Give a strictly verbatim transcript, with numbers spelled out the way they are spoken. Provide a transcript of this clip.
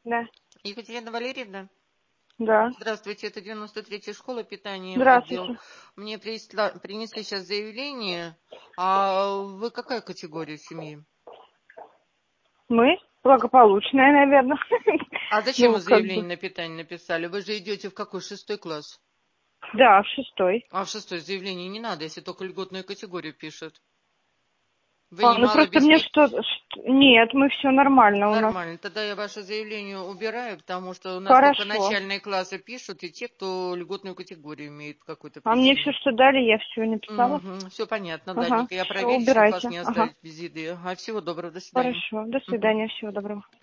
Да. Екатерина Валерьевна? Да. Здравствуйте, это девяносто третья школа, питание, отдел. Здравствуйте. Мне принесла, принесли сейчас заявление. А вы какая категория семьи? Мы благополучная, наверное. А зачем Ну, вы как заявление бы. на питание написали? Вы же идете в какой, шестой класс? Да, в шестой. А в шестой заявление не надо, если только льготную категорию пишут. Вы А, не ну просто мне малообеспечены? что-то... что- Нет, мы все нормально у нас. Нормально. Тогда я ваше заявление убираю, потому что у нас только Хорошо. начальные классы пишут, и те, кто льготную категорию имеет по какой-то А мне причине. все, что дали, я все написала. Угу, все понятно, Ага, ладненько. Я все, проверю, чтобы вас убирайте. не Ага. оставить без еды. Ага, всего доброго, до свидания. Хорошо. До Мгм. свидания, всего доброго.